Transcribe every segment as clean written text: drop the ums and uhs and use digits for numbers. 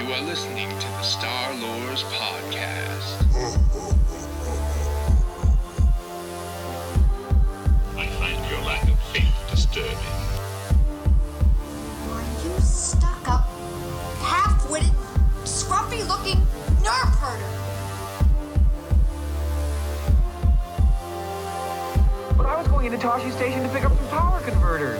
You are listening to the Star Lores Podcast. I find your lack of faith disturbing. Are you stuck-up, half-witted, scruffy-looking nerf herder? But I was going into Toshi Station to pick up some power converters.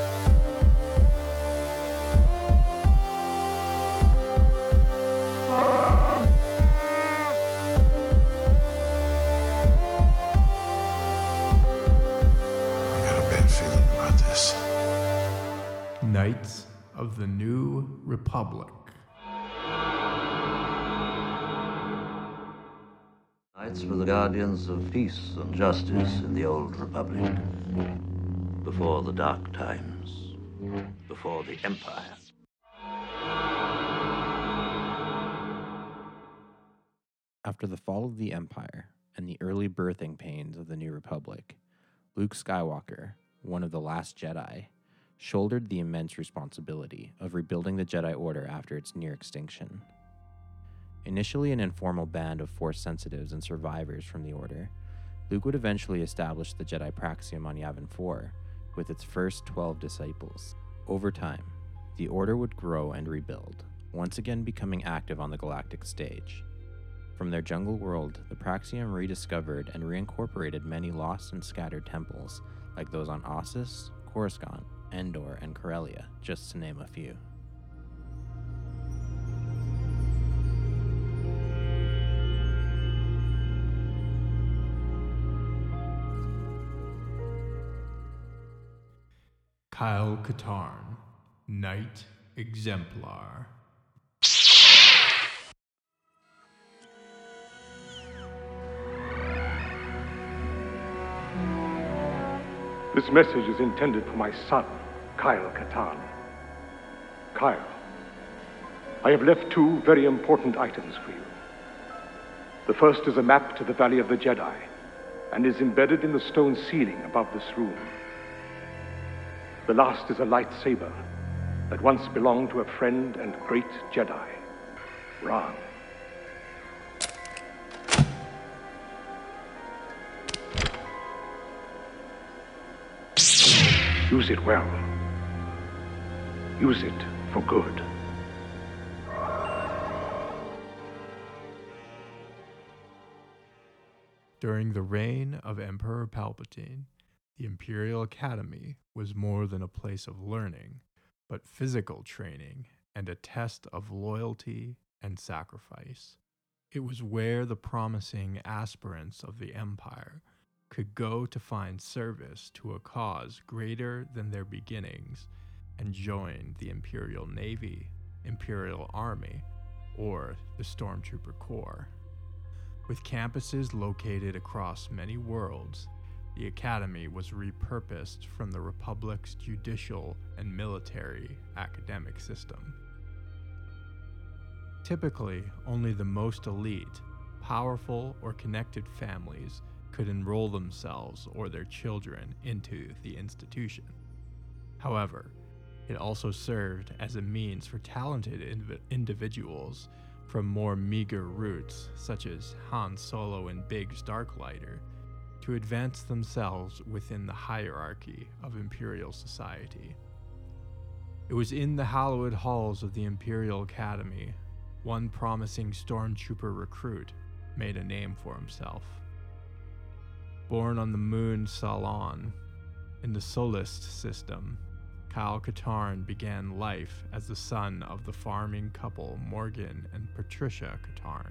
Knights of the New Republic. Knights were the guardians of peace and justice in the old Republic. Before the dark times. Before the Empire. After the fall of the Empire and the early birthing pains of the New Republic, Luke Skywalker, one of the last Jedi, shouldered the immense responsibility of rebuilding the Jedi Order after its near extinction. Initially an informal band of Force sensitives and survivors from the Order, Luke would eventually establish the Jedi Praxium on Yavin 4 with its first 12 disciples. Over time, the Order would grow and rebuild, once again becoming active on the galactic stage. From their jungle world, the Praxium rediscovered and reincorporated many lost and scattered temples, like those on Ossus, Coruscant, Endor, and Corellia, just to name a few. Kyle Katarn, Knight Exemplar. This message is intended for my son, Kyle Katarn. Kyle, I have left two very important items for you. The first is a map to the Valley of the Jedi, and is embedded in the stone ceiling above this room. The last is a lightsaber that once belonged to a friend and great Jedi, Ron. Use it well. Use it for good. During the reign of Emperor Palpatine, the Imperial Academy was more than a place of learning, but physical training and a test of loyalty and sacrifice. It was where the promising aspirants of the Empire could go to find service to a cause greater than their beginnings and join the Imperial Navy, Imperial Army, or the Stormtrooper Corps. With campuses located across many worlds, the Academy was repurposed from the Republic's judicial and military academic system. Typically, only the most elite, powerful, or connected families could enroll themselves or their children into the institution. However, it also served as a means for talented individuals from more meager roots, such as Han Solo and Biggs Darklighter, to advance themselves within the hierarchy of Imperial society. It was in the hallowed halls of the Imperial Academy, one promising stormtrooper recruit made a name for himself. Born on the moon Salon, in the Solist system, Kyle Katarn began life as the son of the farming couple Morgan and Patricia Katarn.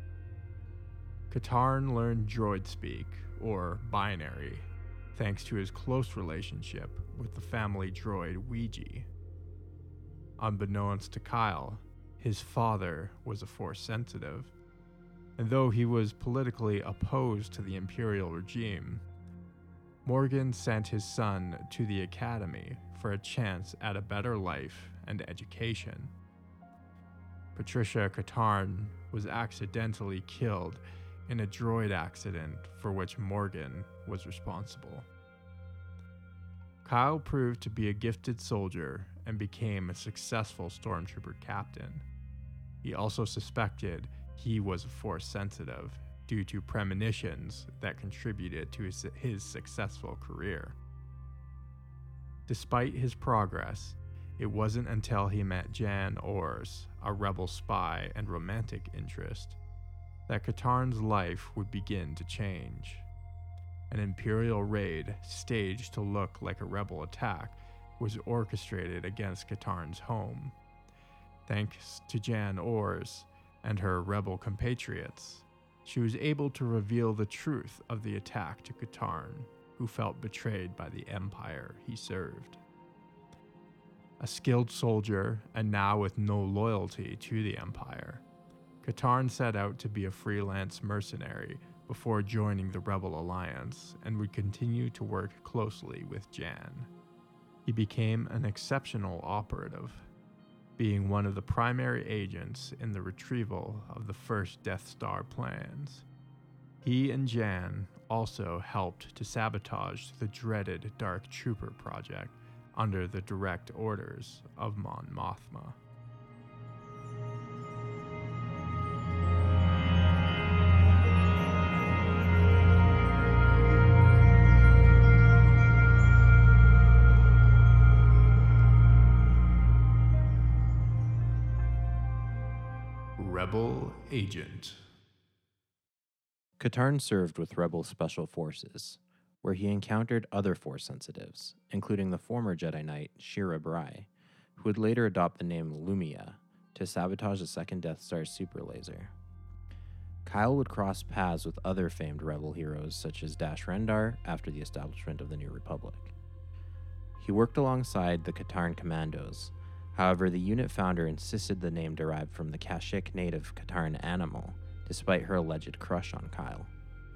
Katarn learned droid speak, or binary, thanks to his close relationship with the family droid Ouija. Unbeknownst to Kyle, his father was a Force sensitive, and though he was politically opposed to the Imperial regime, Morgan sent his son to the Academy for a chance at a better life and education. Patricia Katarn was accidentally killed in a droid accident for which Morgan was responsible. Kyle proved to be a gifted soldier and became a successful stormtrooper captain. He also suspected he was Force sensitive due to premonitions that contributed to his successful career. Despite his progress, it wasn't until he met Jan Ors, a rebel spy and romantic interest, that Katarn's life would begin to change. An Imperial raid staged to look like a rebel attack was orchestrated against Katarn's home. Thanks to Jan Ors and her rebel compatriots, she was able to reveal the truth of the attack to Katarn, who felt betrayed by the Empire he served. A skilled soldier, and now with no loyalty to the Empire, Katarn set out to be a freelance mercenary before joining the Rebel Alliance and would continue to work closely with Jan. He became an exceptional operative, being one of the primary agents in the retrieval of the first Death Star plans. He and Jan also helped to sabotage the dreaded Dark Trooper project under the direct orders of Mon Mothma. Rebel Agent. Katarn served with Rebel Special Forces, where he encountered other Force sensitives, including the former Jedi Knight Shira Brai, who would later adopt the name Lumia to sabotage the second Death Star's super laser. Kyle would cross paths with other famed Rebel heroes such as Dash Rendar after the establishment of the New Republic. He worked alongside the Katarn Commandos. However, the unit founder insisted the name derived from the Kashyyyk native Katarn animal, despite her alleged crush on Kyle.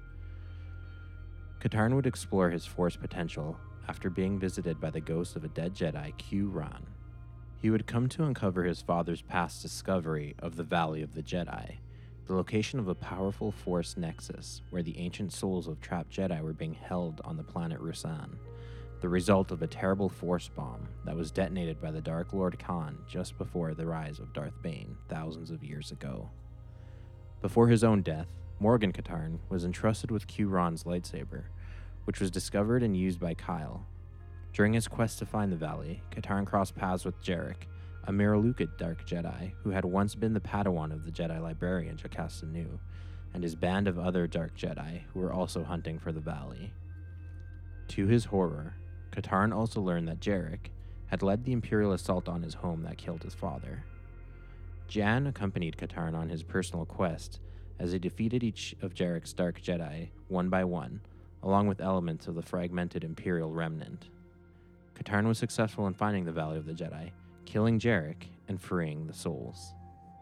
Katarn would explore his Force potential after being visited by the ghost of a dead Jedi, Q-Ran. He would come to uncover his father's past discovery of the Valley of the Jedi, the location of a powerful Force nexus where the ancient souls of trapped Jedi were being held on the planet Rusan, the result of a terrible Force bomb that was detonated by the Dark Lord Khan just before the rise of Darth Bane thousands of years ago. Before his own death, Morgan Katarn was entrusted with Q-Ran's lightsaber, which was discovered and used by Kyle. During his quest to find the valley, Katarn crossed paths with Jarek, a Miralukid Dark Jedi who had once been the Padawan of the Jedi librarian Jocasta Nu, and his band of other Dark Jedi who were also hunting for the valley. To his horror, Katarn also learned that Jarek had led the Imperial assault on his home that killed his father. Jan accompanied Katarn on his personal quest as he defeated each of Jarek's Dark Jedi one by one, along with elements of the fragmented Imperial remnant. Katarn was successful in finding the Valley of the Jedi, killing Jarek and freeing the souls.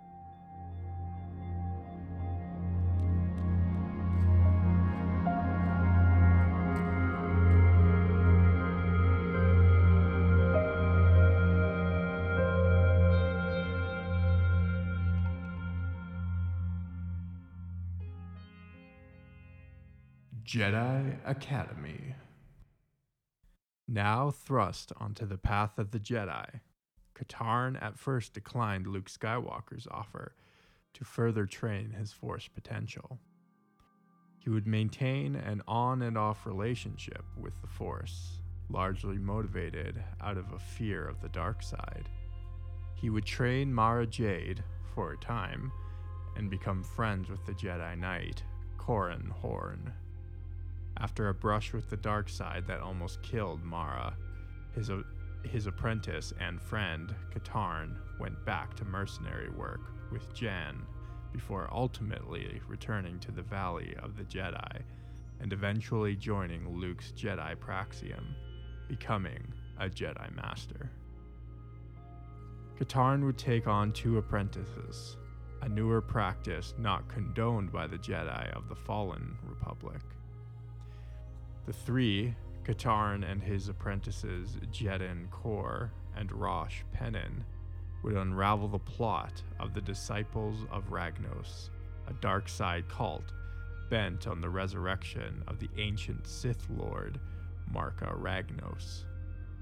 Jedi Academy. Now thrust onto the path of the Jedi, Katarn at first declined Luke Skywalker's offer to further train his Force potential. He would maintain an on and off relationship with the Force, largely motivated out of a fear of the dark side. He would train Mara Jade for a time and become friends with the Jedi Knight, Corran Horn. After a brush with the dark side that almost killed Mara, his apprentice and friend, Katarn, went back to mercenary work with Jan before ultimately returning to the Valley of the Jedi and eventually joining Luke's Jedi Praxium, becoming a Jedi Master. Katarn would take on 2 apprentices, a newer practice not condoned by the Jedi of the Fallen Republic. The 3, Katarn and his apprentices Jedin Kor and Rosh Pennin, would unravel the plot of the Disciples of Ragnos, a dark side cult bent on the resurrection of the ancient Sith Lord Marka Ragnos.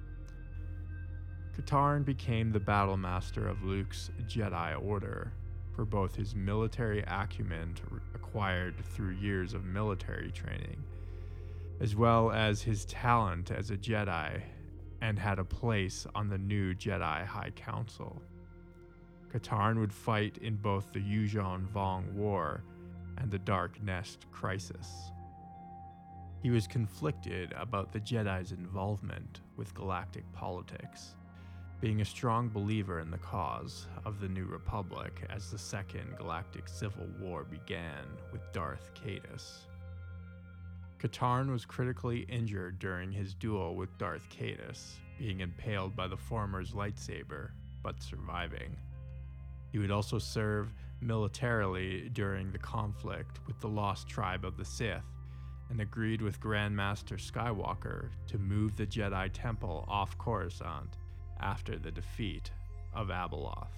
Katarn became the battle master of Luke's Jedi Order, for both his military acumen acquired through years of military training, as well as his talent as a Jedi, and had a place on the new Jedi High Council. Katarn would fight in both the Yuuzhan Vong War and the Dark Nest Crisis. He was conflicted about the Jedi's involvement with galactic politics, being a strong believer in the cause of the New Republic as the Second Galactic Civil War began with Darth Caedus. Katarn was critically injured during his duel with Darth Caedus, being impaled by the former's lightsaber, but surviving. He would also serve militarily during the conflict with the Lost Tribe of the Sith, and agreed with Grandmaster Skywalker to move the Jedi Temple off Coruscant after the defeat of Abeloth.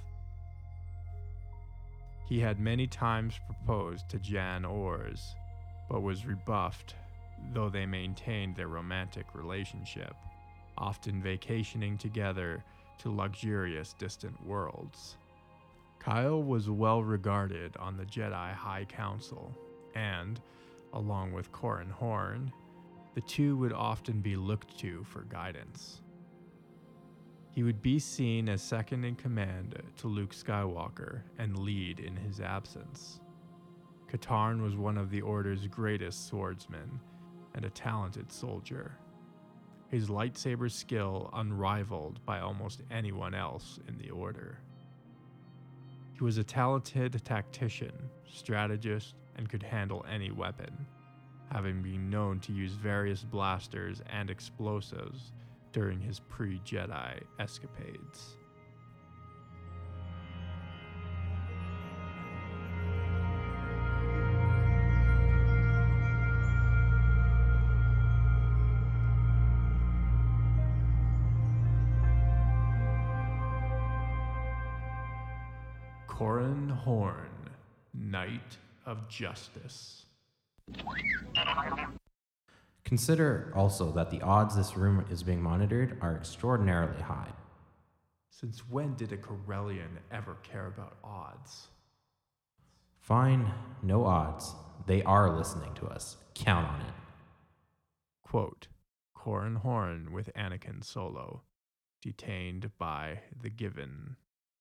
He had many times proposed to Jan Ors, but was rebuffed, though they maintained their romantic relationship, often vacationing together to luxurious distant worlds. Kyle was well regarded on the Jedi High Council, and, along with Corran Horn, the two would often be looked to for guidance. He would be seen as second in command to Luke Skywalker and lead in his absence. Katarn was one of the Order's greatest swordsmen and a talented soldier, his lightsaber skill unrivaled by almost anyone else in the Order. He was a talented tactician, strategist, and could handle any weapon, having been known to use various blasters and explosives during his pre-Jedi escapades. Corran Horn, Knight of Justice. Consider also that the odds this room is being monitored are extraordinarily high. Since when did a Corellian ever care about odds? Fine, no odds. They are listening to us. Count on it. Quote, Corran Horn with Anakin Solo, detained by the Given.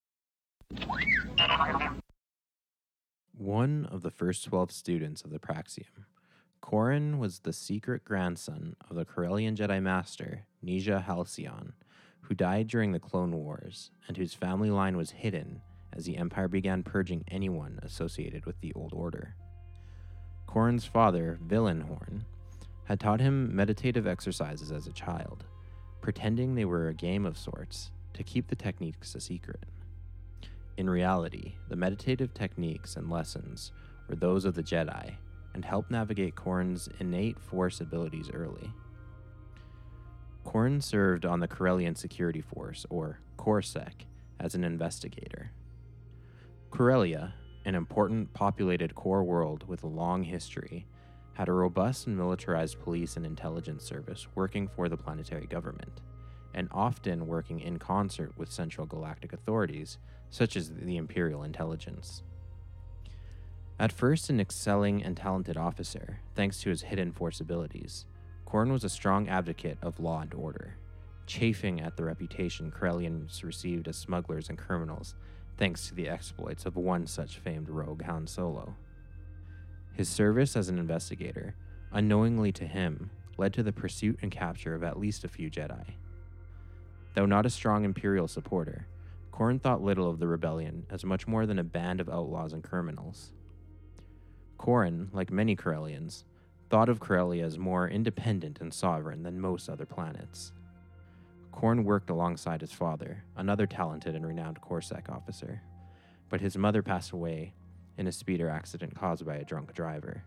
One of the first 12 students of the Praxium, Corran was the secret grandson of the Corellian Jedi Master, Nejah Halcyon, who died during the Clone Wars, and whose family line was hidden as the Empire began purging anyone associated with the Old Order. Corran's father, Villan Horn, had taught him meditative exercises as a child, pretending they were a game of sorts to keep the techniques a secret. In reality, the meditative techniques and lessons were those of the Jedi, and helped navigate Corran's innate Force abilities early. Corran served on the Corellian Security Force, or CorSec, as an investigator. Corellia, an important populated core world with a long history, had a robust and militarized police and intelligence service working for the planetary government, and often working in concert with central galactic authorities, such as the Imperial Intelligence. At first an excelling and talented officer, thanks to his hidden Force abilities, Corran was a strong advocate of law and order, chafing at the reputation Corellians received as smugglers and criminals, thanks to the exploits of one such famed rogue, Han Solo. His service as an investigator, unknowingly to him, led to the pursuit and capture of at least a few Jedi. Though not a strong Imperial supporter, Corran thought little of the rebellion as much more than a band of outlaws and criminals. Corran, like many Corellians, thought of Corellia as more independent and sovereign than most other planets. Corran worked alongside his father, another talented and renowned CorSec officer, but his mother passed away in a speeder accident caused by a drunk driver.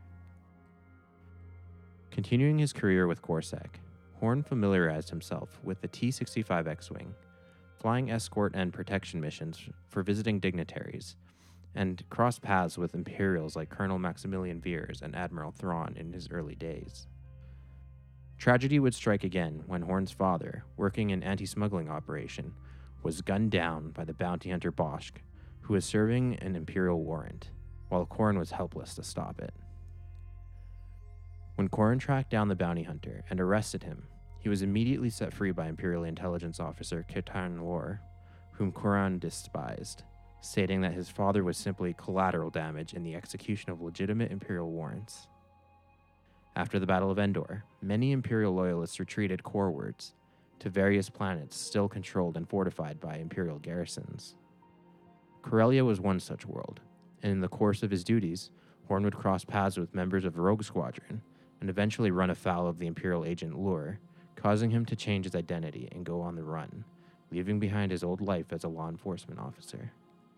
Continuing his career with CorSec, Horn familiarized himself with the T-65 X-Wing, flying escort and protection missions for visiting dignitaries, and crossed paths with Imperials like Colonel Maximilian Veers and Admiral Thrawn in his early days. Tragedy would strike again when Horn's father, working an anti-smuggling operation, was gunned down by the bounty hunter Bosch, who who was serving an Imperial warrant, while Corrin was helpless to stop it. When Corrin tracked down the bounty hunter and arrested him, he was immediately set free by Imperial intelligence officer Ketan Lor, whom Corrin despised, stating that his father was simply collateral damage in the execution of legitimate Imperial warrants. After the Battle of Endor, many Imperial loyalists retreated corewards to various planets still controlled and fortified by Imperial garrisons. Corellia was one such world, and in the course of his duties, Horn would cross paths with members of the Rogue Squadron and eventually run afoul of the Imperial agent Lure, causing him to change his identity and go on the run, leaving behind his old life as a law enforcement officer.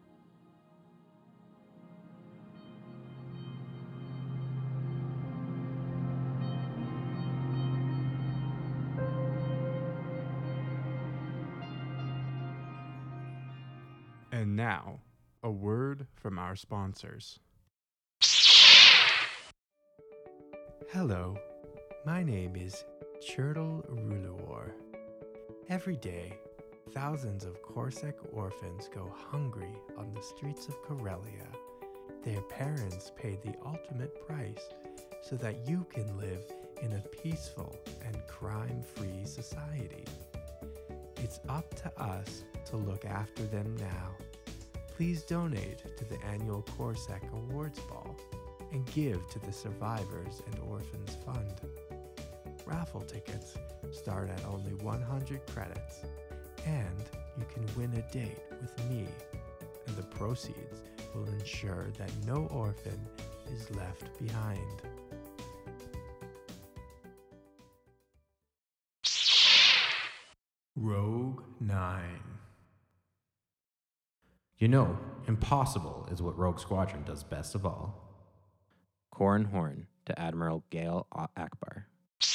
And now, a word from our sponsors. Hello, my name is Churtle Ruluor. Every day, thousands of Corsac orphans go hungry on the streets of Corellia. Their parents paid the ultimate price so that you can live in a peaceful and crime-free society. It's up to us to look after them now. Please donate to the annual Corsac Awards Ball and give to the Survivors and Orphans Fund. Raffle tickets start at only 100 credits, and you can win a date with me, and the proceeds will ensure that no orphan is left behind. Rogue 9. You know, impossible is what Rogue Squadron does best of all. Corrin Horn to Admiral Gail Akbar.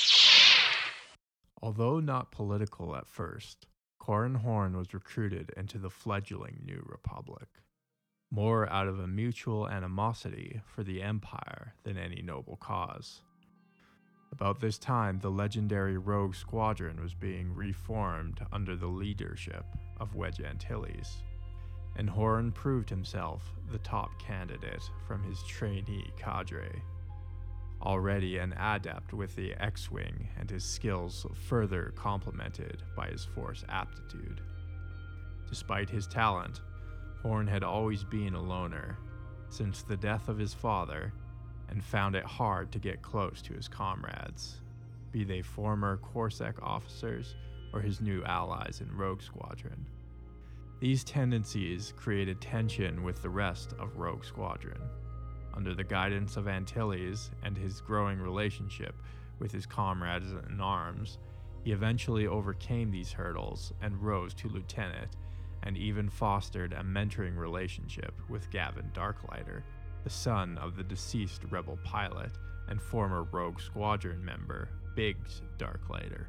Although not political at first, Corrin Horn was recruited into the fledgling New Republic, more out of a mutual animosity for the Empire than any noble cause. About this time, the legendary Rogue Squadron was being reformed under the leadership of Wedge Antilles, and Horn proved himself the top candidate from his trainee cadre. Already an adept with the X-Wing and his skills further complemented by his force aptitude. Despite his talent, Horn had always been a loner since the death of his father, and found it hard to get close to his comrades, be they former Corsac officers or his new allies in Rogue Squadron. These tendencies created tension with the rest of Rogue Squadron. Under the guidance of Antilles and his growing relationship with his comrades in arms, he eventually overcame these hurdles and rose to lieutenant, and even fostered a mentoring relationship with Gavin Darklighter, the son of the deceased rebel pilot and former Rogue Squadron member Biggs Darklighter.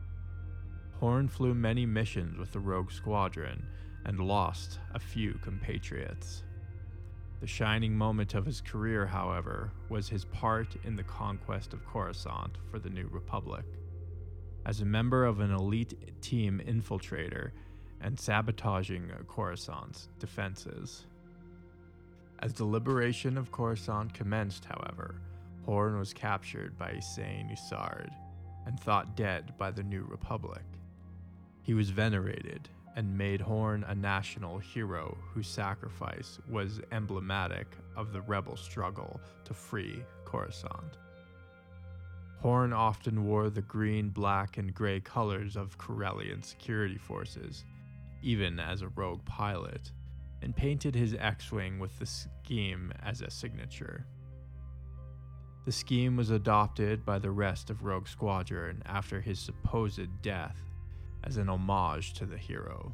Horn flew many missions with the Rogue Squadron and lost a few compatriots. The shining moment of his career, however, was his part in the conquest of Coruscant for the New Republic. As a member of an elite team infiltrator and sabotaging Coruscant's defenses. As the liberation of Coruscant commenced, however, Horn was captured by Hussein Usard and thought dead by the New Republic. He was venerated and made Horn a national hero whose sacrifice was emblematic of the rebel struggle to free Coruscant. Horn often wore the green, black, and gray colors of Corellian security forces, even as a rogue pilot, and painted his X-Wing with the scheme as a signature. The scheme was adopted by the rest of Rogue Squadron after his supposed death as an homage to the hero.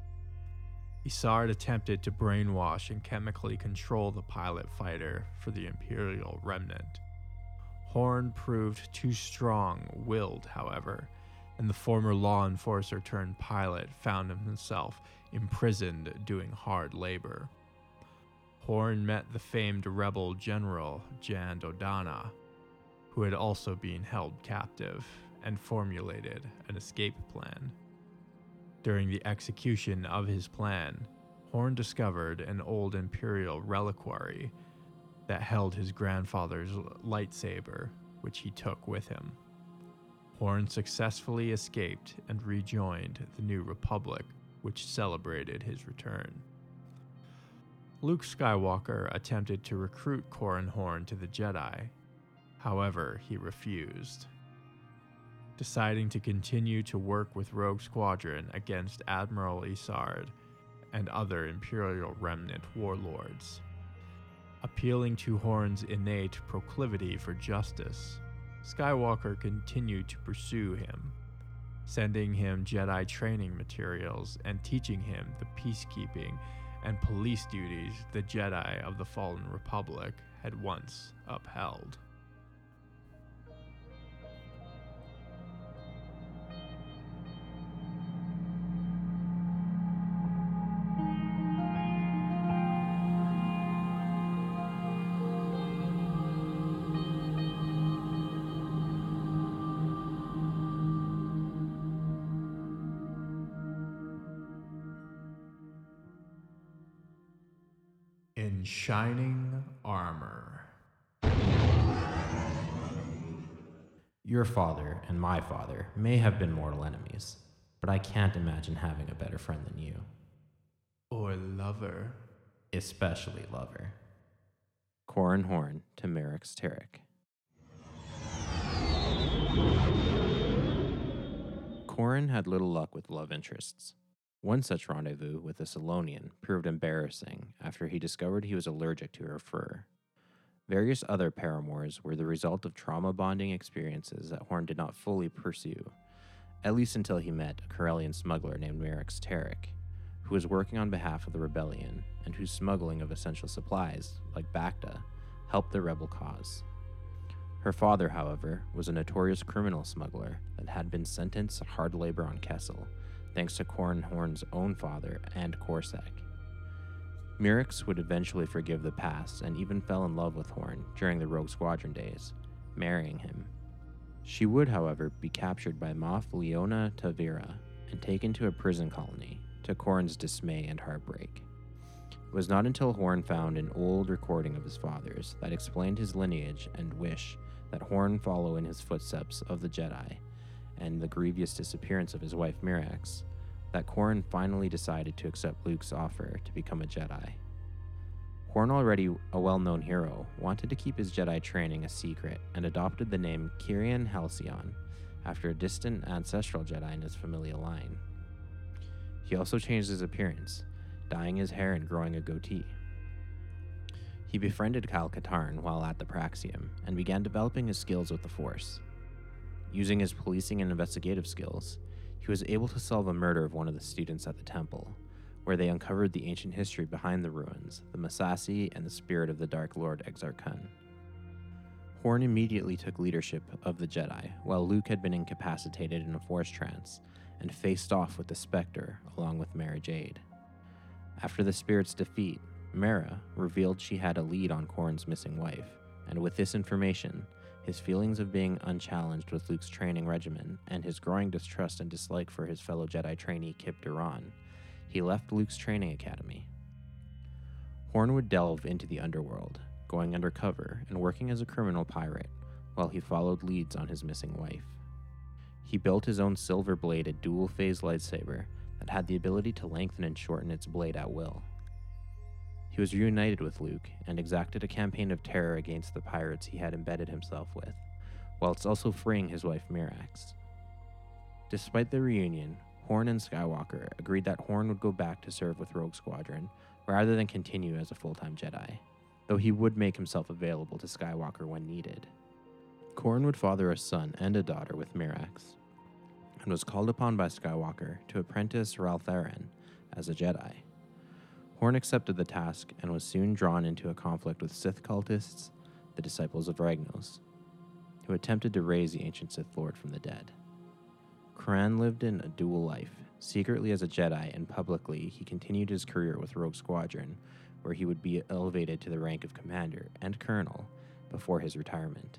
Isard attempted to brainwash and chemically control the pilot fighter for the Imperial Remnant. Horn proved too strong-willed, however, and the former law enforcer turned pilot found himself imprisoned doing hard labor. Horn met the famed rebel general Jan Dodonna, who had also been held captive, and formulated an escape plan. During the execution of his plan, Horn discovered an old Imperial reliquary that held his grandfather's lightsaber, which he took with him. Horn successfully escaped and rejoined the New Republic, which celebrated his return. Luke Skywalker attempted to recruit Corran Horn to the Jedi. However, he refused, deciding to continue to work with Rogue Squadron against Admiral Isard and other Imperial remnant warlords. Appealing to Horn's innate proclivity for justice, Skywalker continued to pursue him, sending him Jedi training materials and teaching him the peacekeeping and police duties the Jedi of the Fallen Republic had once upheld. In shining armor. Your father and my father may have been mortal enemies, but I can't imagine having a better friend than you. Or lover. Especially lover. Corran Horn to Merrix Tarek. Corran had little luck with love interests. One such rendezvous with a Salonian proved embarrassing after he discovered he was allergic to her fur. Various other paramours were the result of trauma bonding experiences that Horn did not fully pursue, at least until he met a Corellian smuggler named Merrix Tarek, who was working on behalf of the rebellion and whose smuggling of essential supplies, like Bacta, helped the rebel cause. Her father, however, was a notorious criminal smuggler that had been sentenced to hard labor on Kessel, thanks to Corran Horn's own father and Corsac. Merrix would eventually forgive the past and even fell in love with Horn during the Rogue Squadron days, marrying him. She would, however, be captured by Moff Leona Tavira and taken to a prison colony, to Corran's dismay and heartbreak. It was not until Horn found an old recording of his father's that explained his lineage and wish that Horn follow in his footsteps of the Jedi, and the grievous disappearance of his wife Mirax, that Corran finally decided to accept Luke's offer to become a Jedi. Horn, already a well-known hero, wanted to keep his Jedi training a secret and adopted the name Kyrian Halcyon after a distant ancestral Jedi in his familial line. He also changed his appearance, dyeing his hair and growing a goatee. He befriended Kyle Katarn while at the Praxium and began developing his skills with the Force. Using his policing and investigative skills, he was able to solve a murder of one of the students at the temple, where they uncovered the ancient history behind the ruins, the Massassi, and the spirit of the Dark Lord Exar Kun. Horn immediately took leadership of the Jedi, while Luke had been incapacitated in a Force trance, and faced off with the Spectre along with Mara Jade. After the spirit's defeat, Mara revealed she had a lead on Corran's missing wife, and with this information, his feelings of being unchallenged with Luke's training regimen, and his growing distrust and dislike for his fellow Jedi trainee Kip Duran, he left Luke's training academy. Horn would delve into the underworld, going undercover and working as a criminal pirate, while he followed leads on his missing wife. He built his own silver-bladed dual-phase lightsaber that had the ability to lengthen and shorten its blade at will. He was reunited with Luke and exacted a campaign of terror against the pirates he had embedded himself with, whilst also freeing his wife Mirax. Despite the reunion, Horn and Skywalker agreed that Horn would go back to serve with Rogue Squadron rather than continue as a full-time Jedi, though he would make himself available to Skywalker when needed. Corran would father a son and a daughter with Mirax, and was called upon by Skywalker to apprentice Ral Theran as a Jedi. Horn accepted the task and was soon drawn into a conflict with Sith cultists, the disciples of Ragnos, who attempted to raise the ancient Sith Lord from the dead. Corran lived in a dual life, secretly as a Jedi, and publicly he continued his career with Rogue Squadron, where he would be elevated to the rank of commander and colonel before his retirement.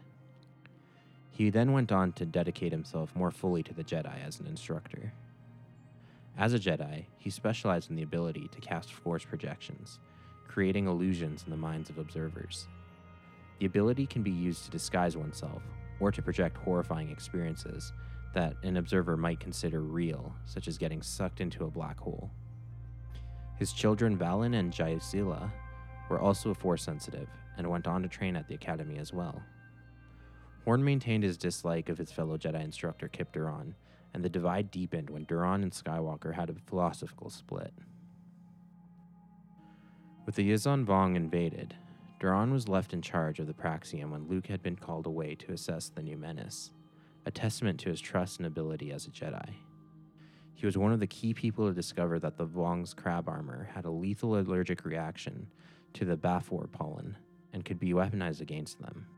He then went on to dedicate himself more fully to the Jedi as an instructor. As a Jedi, he specialized in the ability to cast force projections, creating illusions in the minds of observers. The ability can be used to disguise oneself or to project horrifying experiences that an observer might consider real, such as getting sucked into a black hole. His children Valen and Jaisila were also force sensitive and went on to train at the academy as well. Horn maintained his dislike of his fellow Jedi instructor Kip Duran, and the divide deepened when Duran and Skywalker had a philosophical split. With the Yuuzhan Vong invaded, Duran was left in charge of the Praxium when Luke had been called away to assess the new menace, a testament to his trust and ability as a Jedi. He was one of the key people to discover that the Vong's crab armor had a lethal allergic reaction to the Bafor pollen and could be weaponized against them.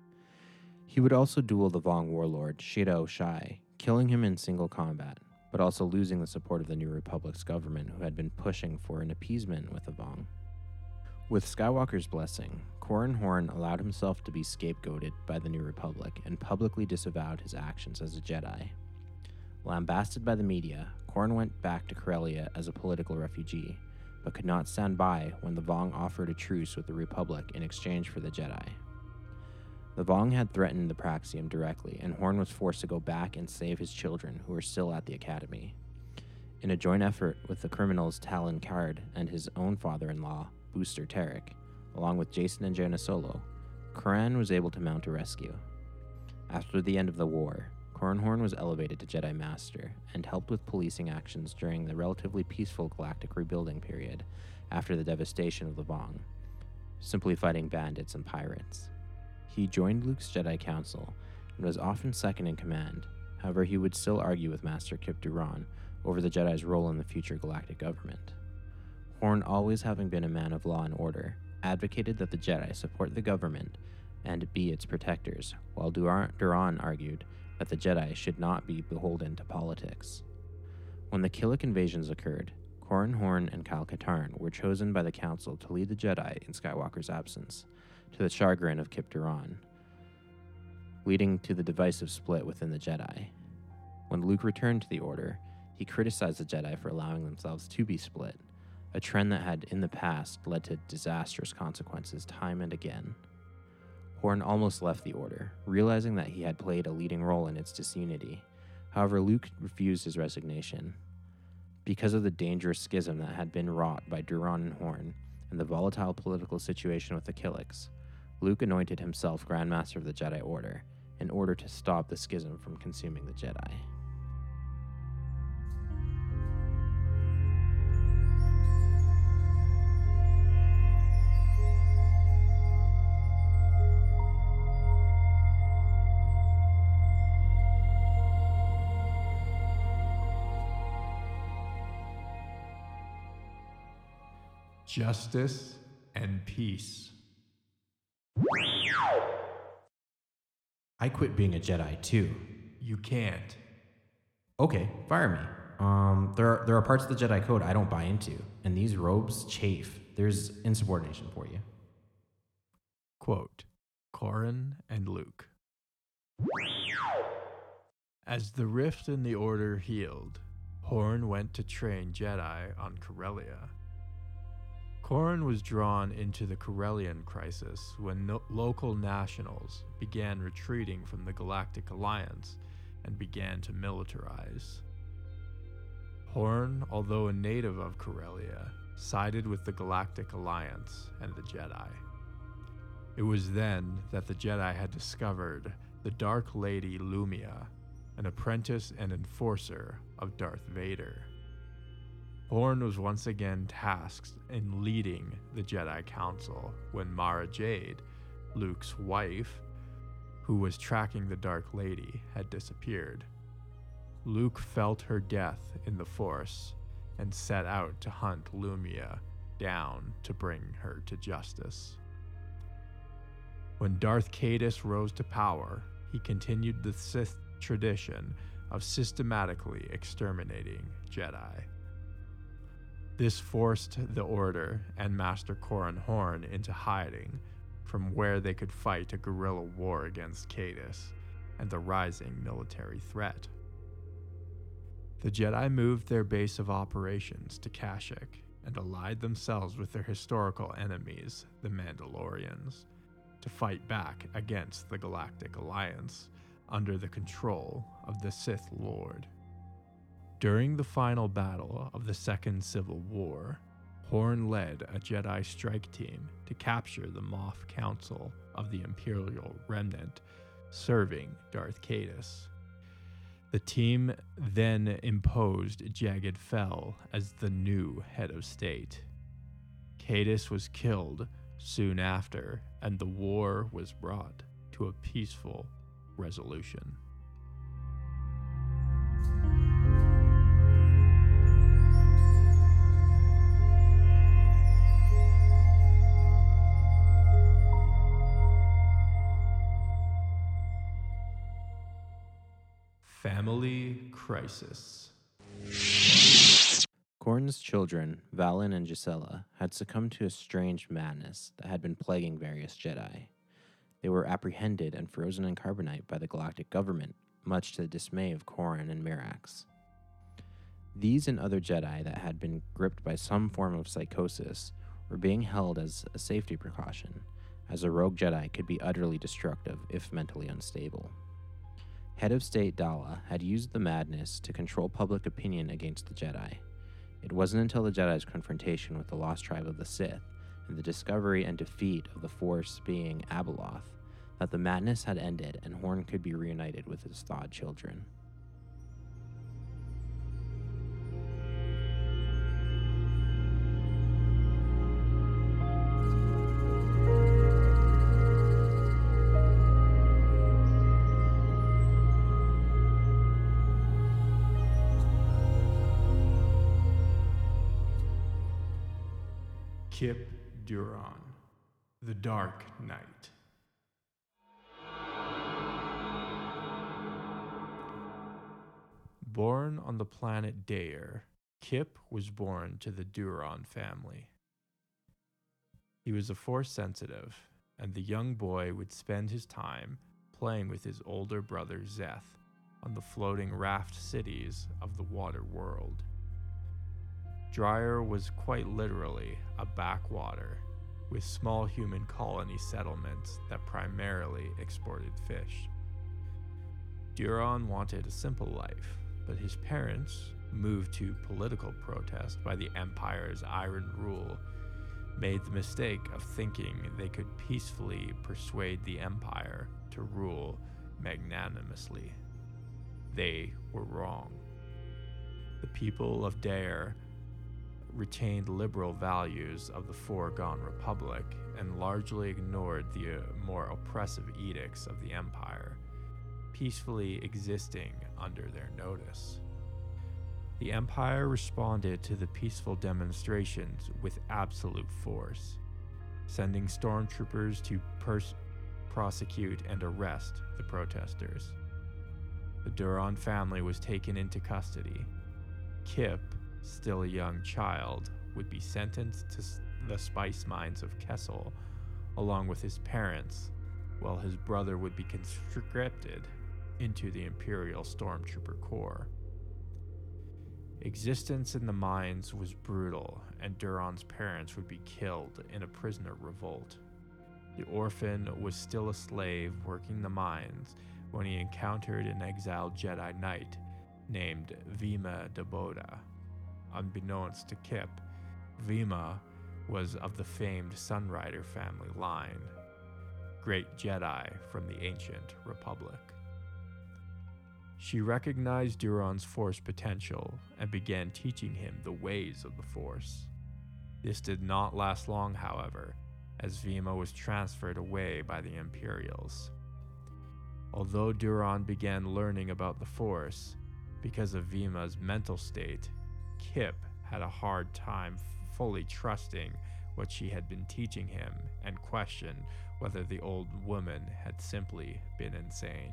He would also duel the Vong warlord Shida Shai, killing him in single combat, but also losing the support of the New Republic's government, who had been pushing for an appeasement with the Vong. With Skywalker's blessing, Corran Horn allowed himself to be scapegoated by the New Republic and publicly disavowed his actions as a Jedi. Lambasted by the media, Corran went back to Corellia as a political refugee, but could not stand by when the Vong offered a truce with the Republic in exchange for the Jedi. The Vong had threatened the Praxium directly, and Horn was forced to go back and save his children, who were still at the academy. In a joint effort with the criminals Talon Karrde and his own father-in-law, Booster Tarek, along with Jacen and Jaina Solo, Corran was able to mount a rescue. After the end of the war, Corran Horn was elevated to Jedi Master and helped with policing actions during the relatively peaceful galactic rebuilding period after the devastation of the Vong, simply fighting bandits and pirates. He joined Luke's Jedi Council and was often second in command. However, he would still argue with Master Kip Duran over the Jedi's role in the future galactic government. Horn, always having been a man of law and order, advocated that the Jedi support the government and be its protectors, while Duran argued that the Jedi should not be beholden to politics. When the Killik invasions occurred, Corran Horn and Kyle Katarn were chosen by the Council to lead the Jedi in Skywalker's absence, to the chagrin of Kip Duran, leading to the divisive split within the Jedi. When Luke returned to the Order, he criticized the Jedi for allowing themselves to be split, a trend that had in the past led to disastrous consequences time and again. Horn almost left the Order, realizing that he had played a leading role in its disunity. However, Luke refused his resignation. Because of the dangerous schism that had been wrought by Duran and Horn, and the volatile political situation with the Killiks, Luke anointed himself Grand Master of the Jedi Order in order to stop the schism from consuming the Jedi. Justice and peace. I quit being a Jedi too. You can't. Okay, fire me. There are parts of the Jedi Code I don't buy into, and these robes chafe. There's insubordination for you. Quote, Corran and Luke. As the rift in the Order healed, Horn went to train Jedi on Corellia. Corran was drawn into the Corellian crisis when local nationals began retreating from the Galactic Alliance and began to militarize. Horn, although a native of Corellia, sided with the Galactic Alliance and the Jedi. It was then that the Jedi had discovered the Dark Lady Lumia, an apprentice and enforcer of Darth Vader. Horn was once again tasked in leading the Jedi Council when Mara Jade, Luke's wife, who was tracking the Dark Lady, had disappeared. Luke felt her death in the Force and set out to hunt Lumia down to bring her to justice. When Darth Caedus rose to power, he continued the Sith tradition of systematically exterminating Jedi. This forced the Order and Master Corran Horn into hiding, from where they could fight a guerrilla war against Caedus and the rising military threat. The Jedi moved their base of operations to Kashyyyk and allied themselves with their historical enemies, the Mandalorians, to fight back against the Galactic Alliance under the control of the Sith Lord. During the final battle of the Second Civil War, Horn led a Jedi strike team to capture the Moff Council of the Imperial Remnant, serving Darth Caedus. The team then imposed Jagged Fel as the new head of state. Caedus was killed soon after, and the war was brought to a peaceful resolution. Family crisis. Corn's children, Valen and Gisela, had succumbed to a strange madness that had been plaguing various Jedi. They were apprehended and frozen in carbonite by the galactic government, much to the dismay of Corran and Mirax. These and other Jedi that had been gripped by some form of psychosis were being held as a safety precaution, as a rogue Jedi could be utterly destructive if mentally unstable. Head of State Dala had used the madness to control public opinion against the Jedi. It wasn't until the Jedi's confrontation with the lost tribe of the Sith and the discovery and defeat of the Force being Abeloth that the madness had ended and Horn could be reunited with his thawed children. Kyp Durron, the Dark Knight. Born on the planet Daer, Kyp was born to the Durron family. He was a Force sensitive, and the young boy would spend his time playing with his older brother Szeth on the floating raft cities of the water world. Dryer was quite literally a backwater, with small human colony settlements that primarily exported fish. Durron wanted a simple life, but his parents, moved to political protest by the Empire's iron rule, made the mistake of thinking they could peacefully persuade the Empire to rule magnanimously. They were wrong. The people of Daer retained liberal values of the foregone republic and largely ignored the more oppressive edicts of the Empire, peacefully existing under their notice. The Empire responded to the peaceful demonstrations with absolute force, sending stormtroopers to prosecute and arrest the protesters. The Durron family was taken into custody. Kyp, still a young child, would be sentenced to the spice mines of Kessel, along with his parents, while his brother would be conscripted into the Imperial Stormtrooper Corps. Existence in the mines was brutal, and Durron's parents would be killed in a prisoner revolt. The orphan was still a slave working the mines when he encountered an exiled Jedi Knight named Vima Daboda. Unbeknownst to Kyp, Vima was of the famed Sunrider family line, great Jedi from the ancient Republic. She recognized Durron's Force potential and began teaching him the ways of the Force. This did not last long, however, as Vima was transferred away by the Imperials. Although Durron began learning about the Force, because of Vima's mental state, Kyp had a hard time fully trusting what she had been teaching him and questioned whether the old woman had simply been insane.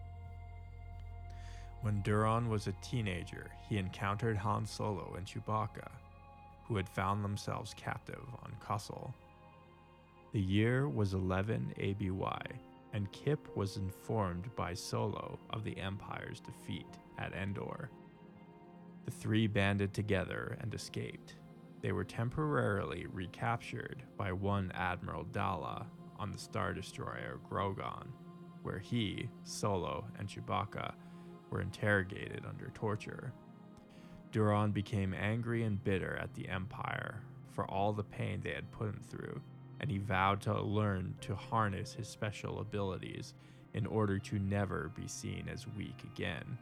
When Durron was a teenager, he encountered Han Solo and Chewbacca, who had found themselves captive on Kessel. The year was 11 ABY, and Kyp was informed by Solo of the Empire's defeat at Endor. The three banded together and escaped. They were temporarily recaptured by one Admiral Dalla on the Star Destroyer Grogon, where he, Solo, and Chewbacca were interrogated under torture. Duran became angry and bitter at the Empire for all the pain they had put him through, and he vowed to learn to harness his special abilities in order to never be seen as weak again.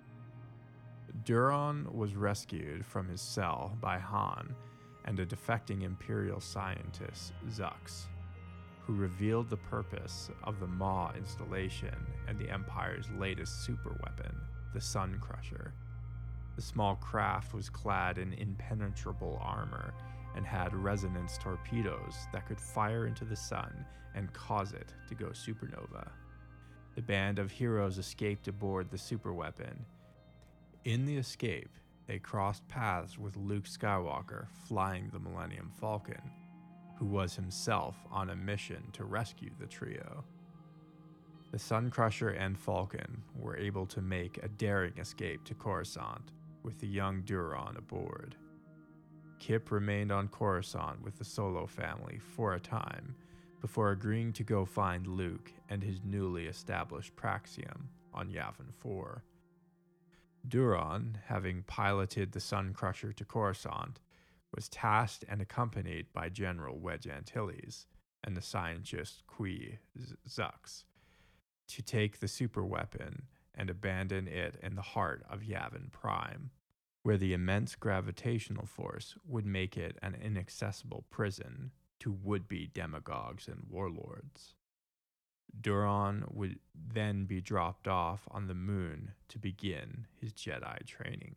Duran was rescued from his cell by Han and a defecting Imperial scientist, Zux, who revealed the purpose of the Maw installation and the Empire's latest superweapon, the Sun Crusher. The small craft was clad in impenetrable armor and had resonance torpedoes that could fire into the sun and cause it to go supernova. The band of heroes escaped aboard the superweapon. In the escape, they crossed paths with Luke Skywalker flying the Millennium Falcon, who was himself on a mission to rescue the trio. The Sun Crusher and Falcon were able to make a daring escape to Coruscant with the young Duran aboard. Kip remained on Coruscant with the Solo family for a time before agreeing to go find Luke and his newly established Praxium on Yavin 4. Duran, having piloted the Sun Crusher to Coruscant, was tasked and accompanied by General Wedge Antilles and the scientist Qui Zux to take the superweapon and abandon it in the heart of Yavin Prime, where the immense gravitational force would make it an inaccessible prison to would-be demagogues and warlords. Duran would then be dropped off on the moon to begin his Jedi training.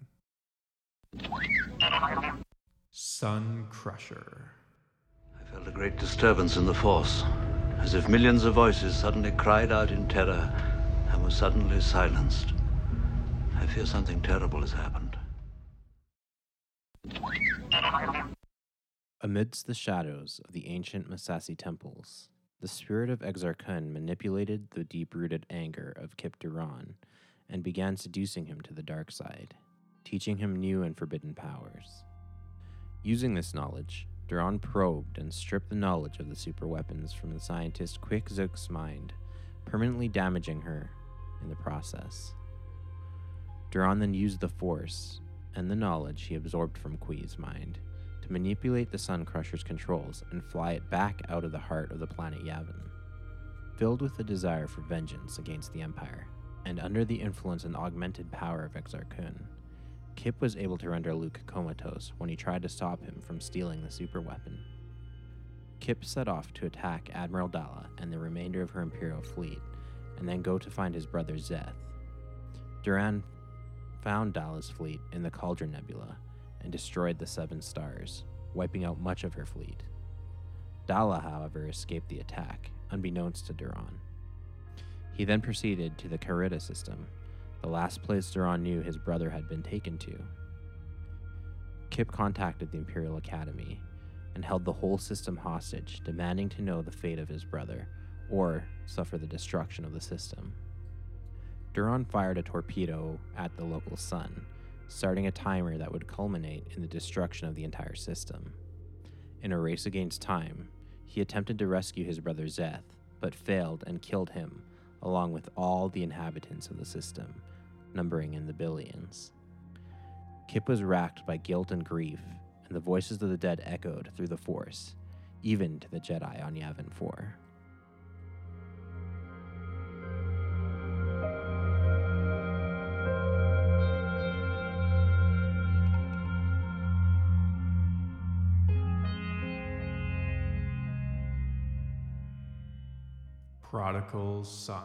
Sun Crusher. I felt a great disturbance in the Force, as if millions of voices suddenly cried out in terror and were suddenly silenced. I fear something terrible has happened. Amidst the shadows of the ancient Massassi temples, the spirit of Exar Kun manipulated the deep-rooted anger of Kip Duran and began seducing him to the dark side, teaching him new and forbidden powers. Using this knowledge, Duran probed and stripped the knowledge of the superweapons from the scientist Quick Zook's mind, permanently damaging her in the process. Duran then used the Force and the knowledge he absorbed from Qui's mind to manipulate the Sun Crusher's controls and fly it back out of the heart of the planet Yavin. Filled with the desire for vengeance against the Empire, and under the influence and augmented power of Exar Kun, Kip was able to render Luke comatose when he tried to stop him from stealing the superweapon. Kip set off to attack Admiral Dalla and the remainder of her Imperial fleet, and then go to find his brother Zeth. Duran found Dalla's fleet in the Cauldron Nebula and destroyed the 7 stars, wiping out much of her fleet. Dalla, however, escaped the attack, unbeknownst to Duran. He then proceeded to the Carida system, the last place Duran knew his brother had been taken to. Kip contacted the Imperial Academy and held the whole system hostage, demanding to know the fate of his brother or suffer the destruction of the system. Duran fired a torpedo at the local sun, starting a timer that would culminate in the destruction of the entire system. In a race against time, he attempted to rescue his brother Zeth, but failed and killed him, along with all the inhabitants of the system, numbering in the billions. Kip was racked by guilt and grief, and the voices of the dead echoed through the Force, even to the Jedi on Yavin 4. Prodigal Son.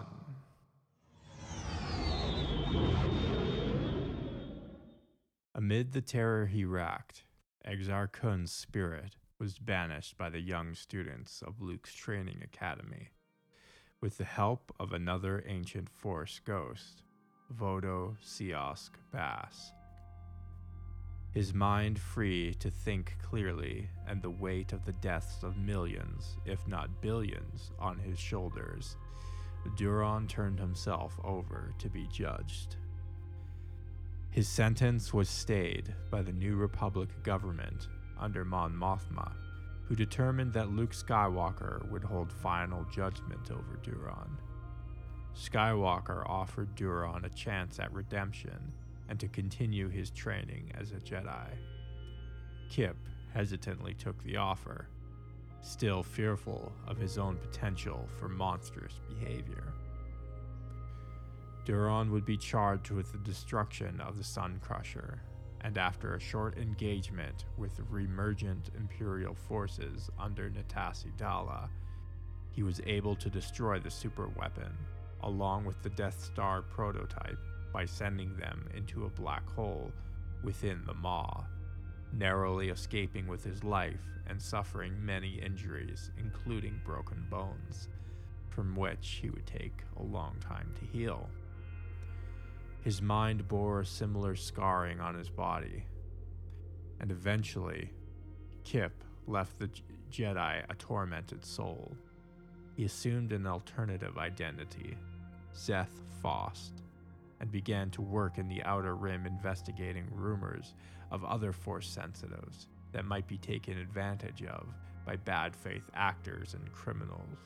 Amid the terror he racked, Exar Kun's spirit was banished by the young students of Luke's training academy, with the help of another ancient Force ghost, Vodo Siosk Bass. His mind free to think clearly and the weight of the deaths of millions, if not billions, on his shoulders, Duran turned himself over to be judged. His sentence was stayed by the New Republic government under Mon Mothma, who determined that Luke Skywalker would hold final judgment over Duron. Skywalker offered Duron a chance at redemption and to continue his training as a Jedi. Kip hesitantly took the offer, still fearful of his own potential for monstrous behavior. Duron would be charged with the destruction of the Sun Crusher, and after a short engagement with reemergent Imperial forces under Natasi Dala, he was able to destroy the superweapon, along with the Death Star prototype, by sending them into a black hole within the Maw, narrowly escaping with his life and suffering many injuries, including broken bones, from which he would take a long time to heal. His mind bore a similar scarring on his body, and eventually, Kip left the Jedi a tormented soul. He assumed an alternative identity, Zeth Faust, and began to work in the Outer Rim investigating rumors of other Force sensitives that might be taken advantage of by bad faith actors and criminals.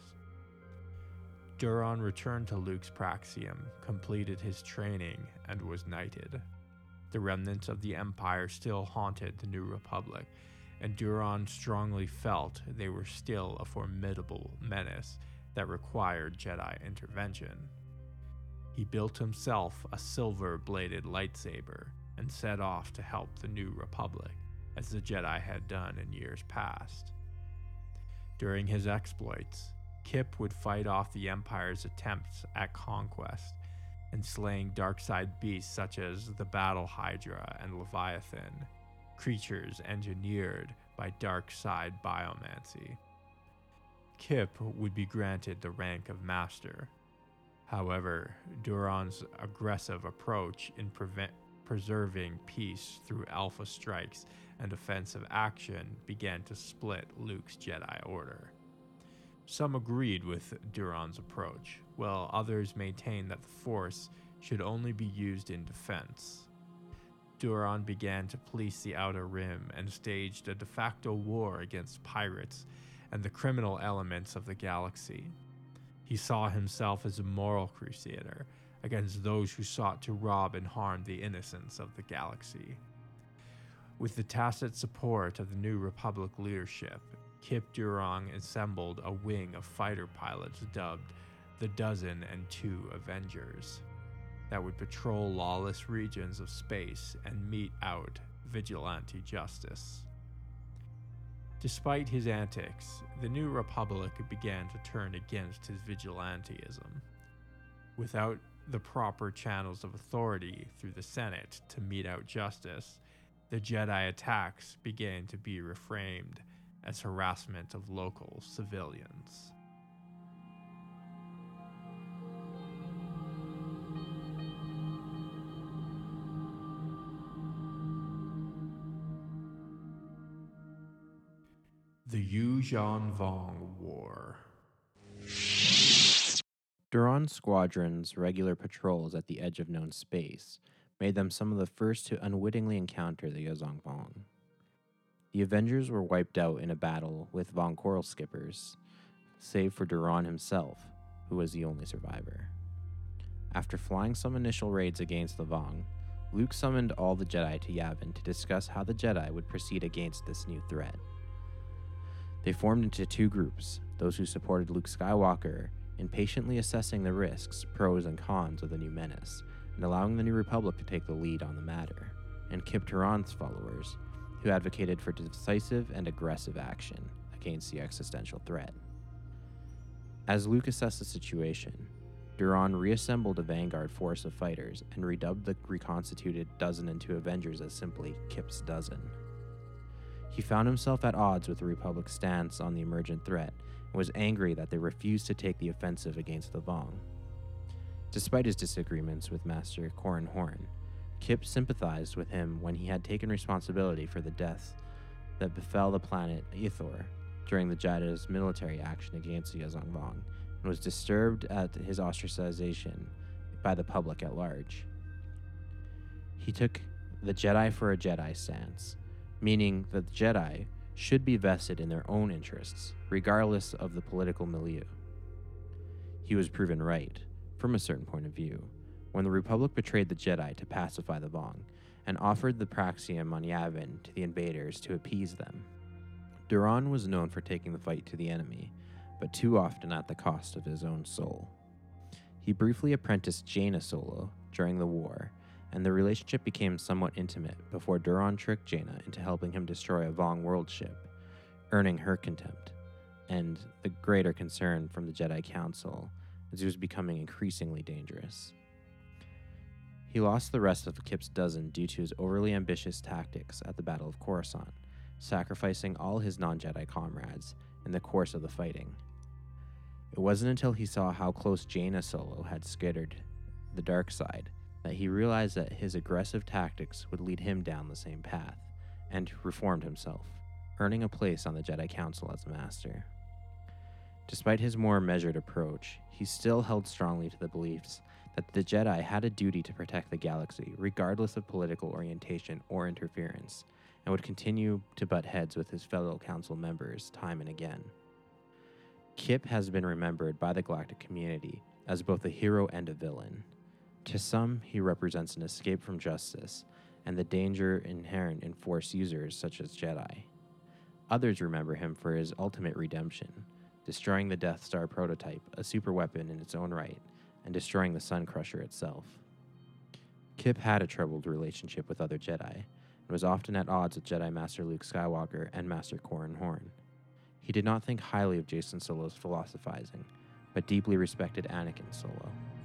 Duron returned to Luke's Praxium, completed his training, and was knighted. The remnants of the Empire still haunted the New Republic, and Duron strongly felt they were still a formidable menace that required Jedi intervention. He built himself a silver-bladed lightsaber and set off to help the New Republic, as the Jedi had done in years past. During his exploits, Kip would fight off the Empire's attempts at conquest and slaying darkside beasts such as the Battle Hydra and Leviathan, creatures engineered by darkside biomancy. Kip would be granted the rank of Master. However, Duron's aggressive approach in preserving peace through alpha strikes and offensive action began to split Luke's Jedi Order. Some agreed with Duron's approach, while others maintained that the Force should only be used in defense. Duron began to police the Outer Rim and staged a de facto war against pirates and the criminal elements of the galaxy. He saw himself as a moral crusader against those who sought to rob and harm the innocents of the galaxy. With the tacit support of the New Republic leadership, Kip Duron assembled a wing of fighter pilots dubbed the Dozen and Two Avengers that would patrol lawless regions of space and mete out vigilante justice. Despite his antics, the New Republic began to turn against his vigilantism. Without the proper channels of authority through the Senate to mete out justice, the Jedi attacks began to be reframed as harassment of local civilians. The Yuuzhan Vong War. Duron's squadron's regular patrols at the edge of known space made them some of the first to unwittingly encounter the Yuuzhan Vong. The Avengers were wiped out in a battle with Von Coral skippers, save for Duron himself, who was the only survivor. After flying some initial raids against the Vong, Luke summoned all the Jedi to Yavin to discuss how the Jedi would proceed against this new threat. They formed into two groups, those who supported Luke Skywalker in patiently assessing the risks, pros, and cons of the new menace, and allowing the New Republic to take the lead on the matter, and Kip Duron's followers, who advocated for decisive and aggressive action against the existential threat. As Luke assessed the situation, Duron reassembled a vanguard force of fighters and redubbed the reconstituted Dozen and Two Avengers as simply Kip's Dozen. He found himself at odds with the Republic's stance on the emergent threat and was angry that they refused to take the offensive against the Vong. Despite his disagreements with Master Corran Horn, Kip sympathized with him when he had taken responsibility for the deaths that befell the planet Ithor during the Jedi's military action against the Yuuzhan Vong, and was disturbed at his ostracization by the public at large. He took the Jedi for a Jedi stance, meaning that the Jedi should be vested in their own interests, regardless of the political milieu. He was proven right, from a certain point of view, when the Republic betrayed the Jedi to pacify the Vong, and offered the Praxium on Yavin to the invaders to appease them. Duran was known for taking the fight to the enemy, but too often at the cost of his own soul. He briefly apprenticed Jaina Solo during the war, and the relationship became somewhat intimate before Duran tricked Jaina into helping him destroy a Vong world ship, earning her contempt, and the greater concern from the Jedi Council as he was becoming increasingly dangerous. He lost the rest of Kip's dozen due to his overly ambitious tactics at the Battle of Coruscant, sacrificing all his non-Jedi comrades in the course of the fighting. It wasn't until he saw how close Jaina Solo had skittered the dark side that he realized that his aggressive tactics would lead him down the same path, and reformed himself, earning a place on the Jedi Council as a master. Despite his more measured approach, he still held strongly to the beliefs that the Jedi had a duty to protect the galaxy regardless of political orientation or interference, and would continue to butt heads with his fellow council members time and again. Kip has been remembered by the galactic community as both a hero and a villain. To some, he represents an escape from justice and the danger inherent in Force users such as Jedi. Others remember him for his ultimate redemption, destroying the Death Star prototype, a superweapon in its own right, and destroying the Sun Crusher itself. Kip had a troubled relationship with other Jedi, and was often at odds with Jedi Master Luke Skywalker and Master Corran Horn. He did not think highly of Jacen Solo's philosophizing, but deeply respected Anakin Solo.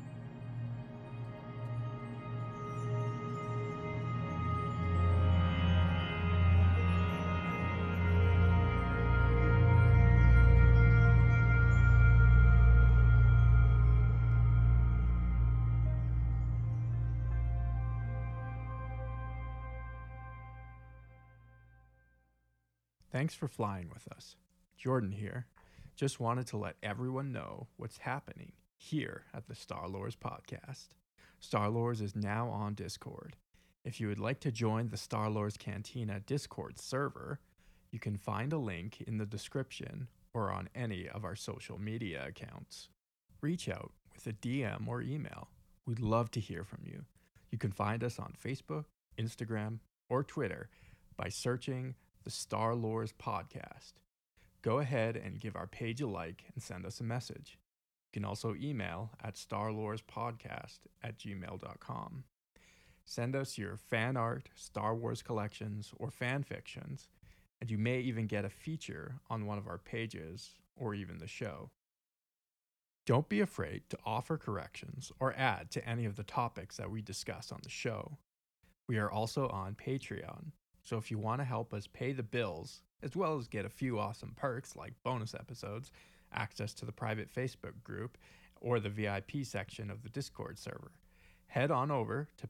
Thanks for flying with us. Jordan here. Just wanted to let everyone know what's happening here at the Star Lords podcast. Star Lords is now on Discord. If you would like to join the Star Lords Cantina Discord server, you can find a link in the description or on any of our social media accounts. Reach out with a DM or email. We'd love to hear from you. You can find us on Facebook, Instagram, or Twitter by searching the Star Lords podcast. Go ahead and give our page a like and send us a message. You can also email at starlordspodcast@gmail.com. Send us your fan art, Star Wars collections, or fan fictions, and you may even get a feature on one of our pages or even the show. Don't be afraid to offer corrections or add to any of the topics that we discuss on the show. We are also on Patreon, so if you want to help us pay the bills, as well as get a few awesome perks like bonus episodes, access to the private Facebook group, or the VIP section of the Discord server, head on over to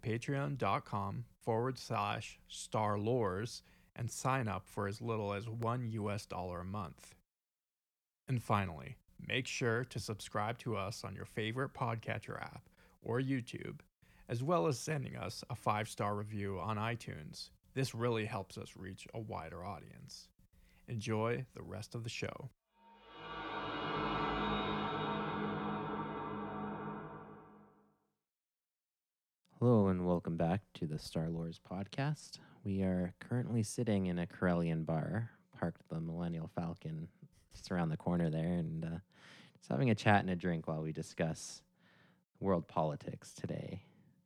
patreon.com/starlores and sign up for as little as $1 a month. And finally, make sure to subscribe to us on your favorite podcatcher app or YouTube, as well as sending us a 5-star review on iTunes. This really helps us reach a wider audience. Enjoy the rest of the show. Hello and welcome back to the Star Lords podcast. We are currently sitting in a Corellian bar, parked the Millennial Falcon just around the corner there, and just having a chat and a drink while we discuss world politics today.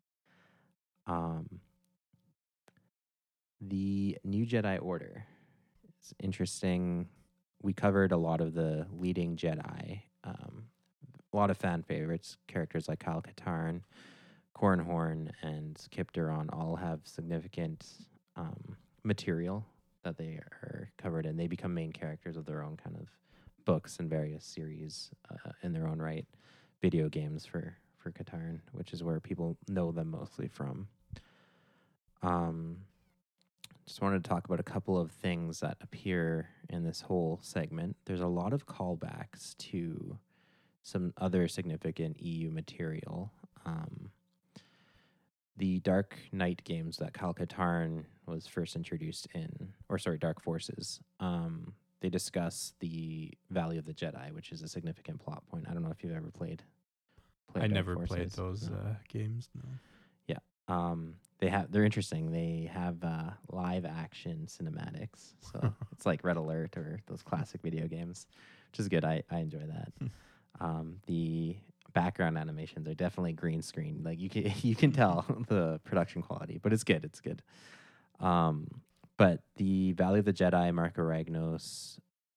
The New Jedi Order is interesting. We covered a lot of the leading Jedi, a lot of fan favorites, characters like Kyle Katarn, Corran Horn, and Kip Duran all have significant material that they are covered in. They become main characters of their own kind of books and various series in their own right. Video games for Katarn, which is where people know them mostly from. Just wanted to talk about a couple of things that appear in this whole segment. There's a lot of callbacks to some other significant EU material. the Dark Knight games that Kyle Katarn was first introduced in, or sorry, Dark Forces, they discuss the Valley of the Jedi, which is a significant plot point. I don't know if you've ever played I Dark never Forces. played those games. No. They're interesting. They have live action cinematics, so it's like Red Alert or those classic video games, which is good. I enjoy that. The background animations are definitely green screen. Like you can tell the production quality, but it's good. It's good. But the Valley of the Jedi, Marco Ragnos,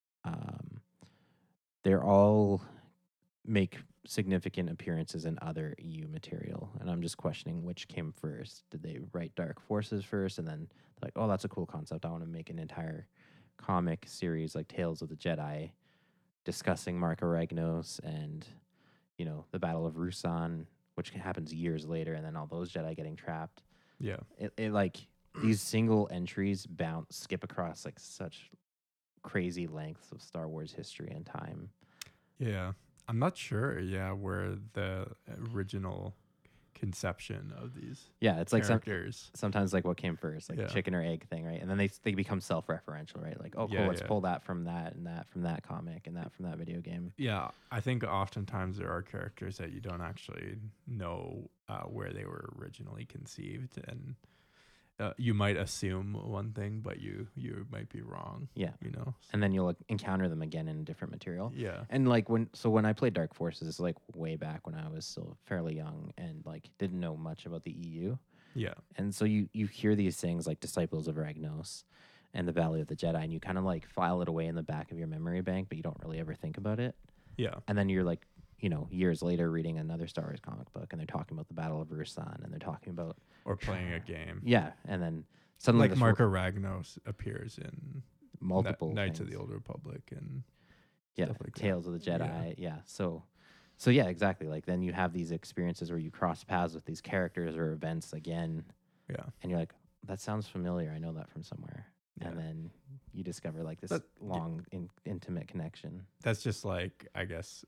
they're all make significant appearances in other EU material, and I'm just questioning which came first. Did they write Dark Forces first, and then like, oh, that's a cool concept, I want to make an entire comic series like Tales of the Jedi, discussing Marco Ragnos and the Battle of Ruusan, which happens years later, and then all those Jedi getting trapped. Yeah. It like these single entries skip across like such crazy lengths of Star Wars history and time. Yeah. I'm not sure, where the original conception of these it's like characters. sometimes like what came first, like the chicken or egg thing, right? And then they become self-referential, right? Like, oh, cool, let's pull that from that and that from that comic and that from that video game. Yeah, I think oftentimes there are characters that you don't actually know where they were originally conceived, and you might assume one thing, but you might be wrong. Yeah, So. And then you'll encounter them again in different material. Yeah, and like when I played Dark Forces, like way back when I was still fairly young and like didn't know much about the EU. Yeah, and so you hear these things like Disciples of Ragnos and the Valley of the Jedi, and you kind of like file it away in the back of your memory bank, but you don't really ever think about it. Yeah, and then you're like, years later reading another Star Wars comic book, and they're talking about the Battle of Ruusan, and they're talking about or playing a game. Yeah, and then suddenly like Marco Ragnos appears in multiple Knights things. of the Old Republic and stuff like Tales of the Jedi. Yeah. So yeah, exactly. Like then you have these experiences where you cross paths with these characters or events again. Yeah, and you're like, that sounds familiar. I know that from somewhere. Yeah. And then you discover like this long, intimate connection. That's just like, I guess.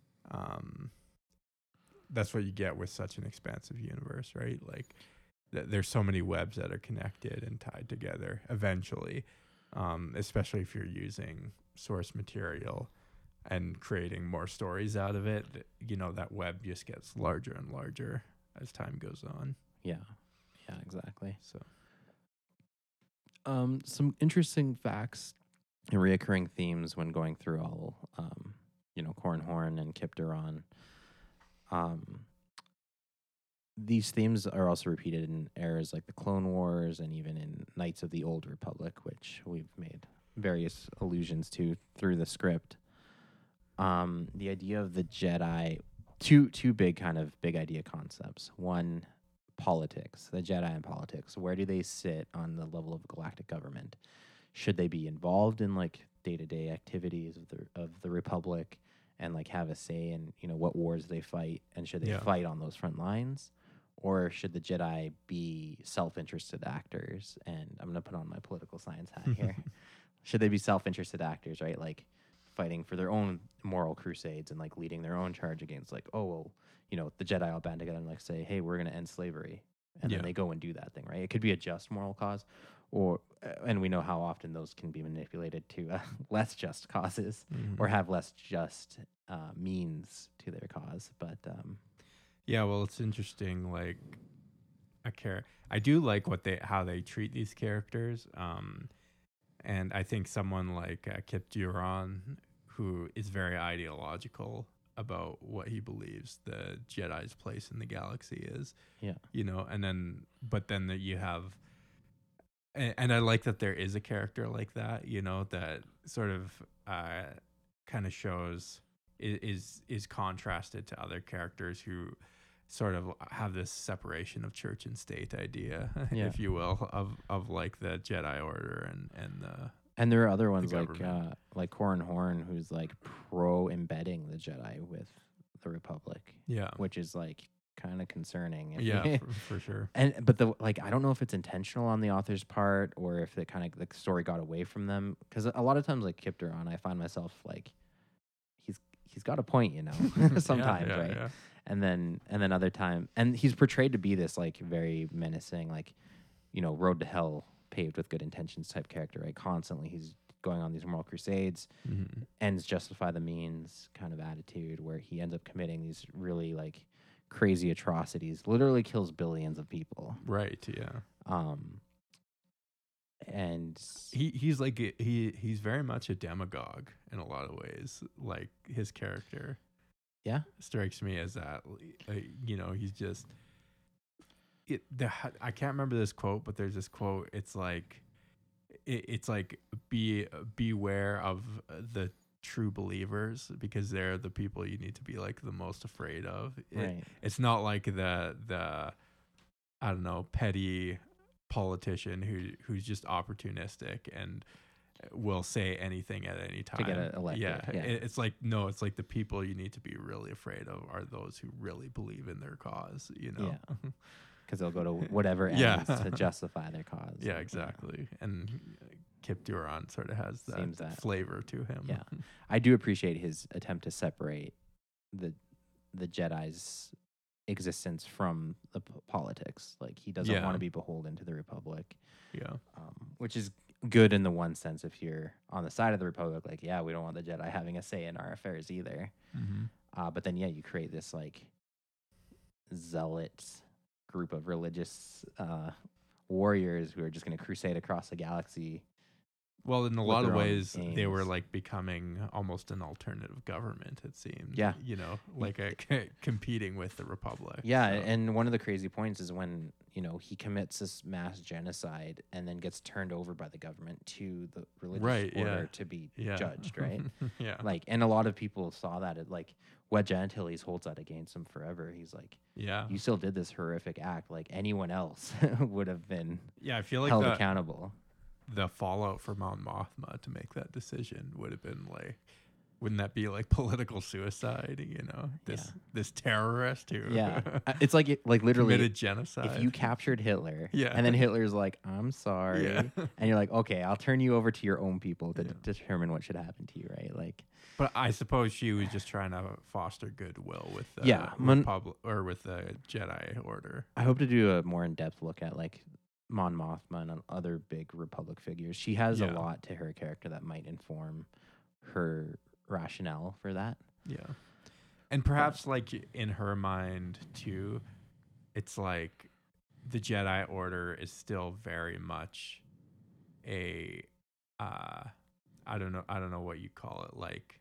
That's what you get with such an expansive universe, right? Like there's so many webs that are connected and tied together eventually, especially if you're using source material and creating more stories out of it. That web just gets larger and larger as time goes on. Yeah, exactly. So some interesting facts and reoccurring themes when going through all Corran Horn and Kyp Durron. These themes are also repeated in eras like the Clone Wars and even in Knights of the Old Republic, which we've made various allusions to through the script. The idea of the Jedi, two big idea concepts. One, politics, the Jedi and politics. Where do they sit on the level of galactic government? Should they be involved in like day-to-day activities of the Republic and like have a say in what wars they fight, and should they fight on those front lines, or should the Jedi be self-interested actors? And I'm gonna put on my political science hat here. Should they be self-interested actors, right? Like fighting for their own moral crusades and like leading their own charge against like, oh well, the Jedi all band together and like say, hey, we're gonna end slavery, and then they go and do that thing, right? It could be a just moral cause, or and we know how often those can be manipulated to less just causes, or have less just means to their cause. But well, it's interesting. Like I do like how they treat these characters, and I think someone like Kyp Durron, who is very ideological about what he believes the Jedi's place in the galaxy is. Yeah, but then that you have. And I like that there is a character like that, that sort of kind of shows is contrasted to other characters who sort of have this separation of church and state idea, if you will, of like the Jedi Order and there are other ones like Corran Horn, who's like pro embedding the Jedi with the Republic, which is like kind of concerning. For sure. But I don't know if it's intentional on the author's part or if it kind of the story got away from them, because a lot of times like Kyp Durron, I find myself like he's got a point, sometimes, yeah, right? yeah. And then other time, and he's portrayed to be this like very menacing, like, road to hell paved with good intentions type character, right? Constantly he's going on these moral crusades, ends justify the means kind of attitude, where he ends up committing these really like crazy atrocities, literally kills billions of people. Right, yeah. And He's like he's very much a demagogue in a lot of ways. Like his character, yeah, strikes me as that. He's just I can't remember this quote, but there's this quote. It's like beware of the true believers, because they're the people you need to be like the most afraid of. Right. It's not like the I don't know, petty politician who's just opportunistic and will say anything at any time to get elected. Yeah. Yeah. It's like, no, it's like the people you need to be really afraid of are those who really believe in their cause, Yeah. Because they'll go to whatever ends Yeah. to justify their cause. Yeah, exactly. And Kip Durant sort of has that flavor to him. Yeah. I do appreciate his attempt to separate the Jedi's existence from the politics. Like, he doesn't want to be beholden to the Republic. Yeah. Which is good in the one sense, if you're on the side of the Republic, like, yeah, we don't want the Jedi having a say in our affairs either. But then, you create this like zealot group of religious warriors who are just going to crusade across the galaxy. Well, in a with lot of their own ways, they were aims. like becoming almost an alternative government, it seemed. Yeah. Like competing with the Republic. Yeah, so. and one of the crazy points is when, he commits this mass genocide and then gets turned over by the government to the religious order to be judged, right? Yeah. Like, and a lot of people saw that. Like, Wedge Antilles holds that against him forever. He's like, yeah, you still did this horrific act. Like, anyone else would have been I feel like held accountable. The fallout for Mon Mothma to make that decision would have been like, wouldn't that be like political suicide? This terrorist who It's like literally committed genocide. If you captured Hitler, Yeah. and then Hitler's like, I'm sorry, Yeah. and you're like, okay, I'll turn you over to your own people to determine what should happen to you, right? Like, But I suppose she was just trying to foster goodwill with the Republic or with the Jedi Order. I hope to do a more in-depth look at like Mon Mothma and other big Republic figures. She has a lot to her character that might inform her rationale for that. Yeah. And perhaps like in her mind too, it's like the Jedi Order is still very much a I don't know what you call it, like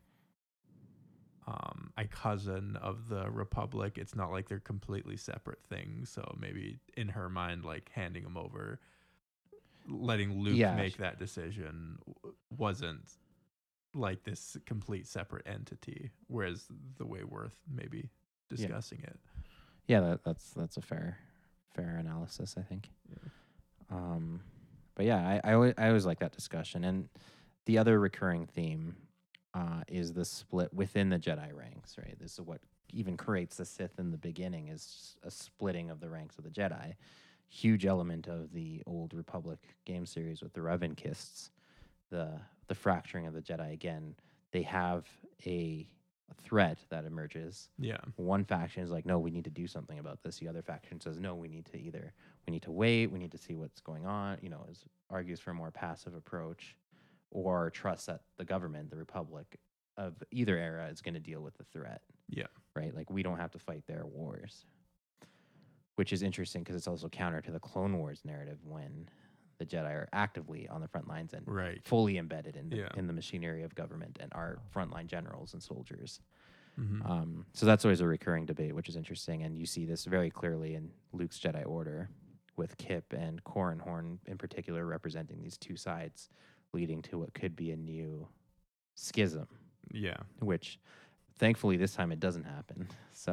a cousin of the Republic. It's not like they're completely separate things. So maybe in her mind, like handing him over, letting Luke make that decision wasn't like this complete separate entity. Whereas the way we're maybe discussing it. Yeah, that's a fair analysis, I think. Yeah. But yeah, I always like that discussion. And the other recurring theme is the split within the Jedi ranks, right? This is what even creates the Sith in the beginning, is a splitting of the ranks of the Jedi. Huge element of the old Republic game series with the Revankists, the fracturing of the Jedi. Again, they have a threat that emerges. Yeah. One faction is like, no, we need to do something about this. The other faction says, no, we need to wait, we need to see what's going on, argues for a more passive approach, or trust that the government, the Republic of either era, is going to deal with the threat. Yeah. Right? Like, we don't have to fight their wars. Which is interesting because it's also counter to the Clone Wars narrative, when the Jedi are actively on the front lines and fully embedded in the machinery of government and are frontline generals and soldiers. Mm-hmm. So that's always a recurring debate, which is interesting. And you see this very clearly in Luke's Jedi Order, with Kip and Corran Horn in particular representing these two sides, leading to what could be a new schism. Yeah. Which, thankfully, this time it doesn't happen. So,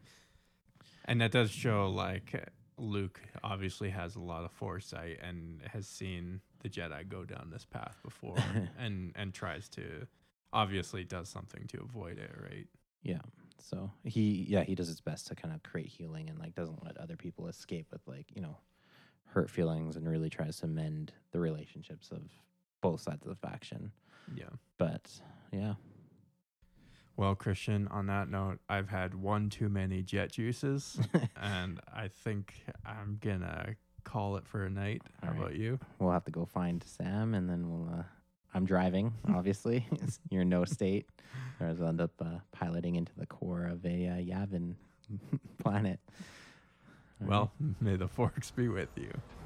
and that does show, like, Luke obviously has a lot of foresight and has seen the Jedi go down this path before, and tries to, obviously does something to avoid it, right? Yeah. So he does his best to kind of create healing and like doesn't let other people escape with like, hurt feelings, and really tries to mend the relationships of both sides of the faction. Yeah. But yeah. Well, Christian, on that note, I've had one too many jet juices, and I think I'm gonna call it for a night. How about you? We'll have to go find Sam, and then we'll. I'm driving, obviously. You're in no state. Or I'll end up piloting into the core of a Yavin planet. Well, may the forks be with you.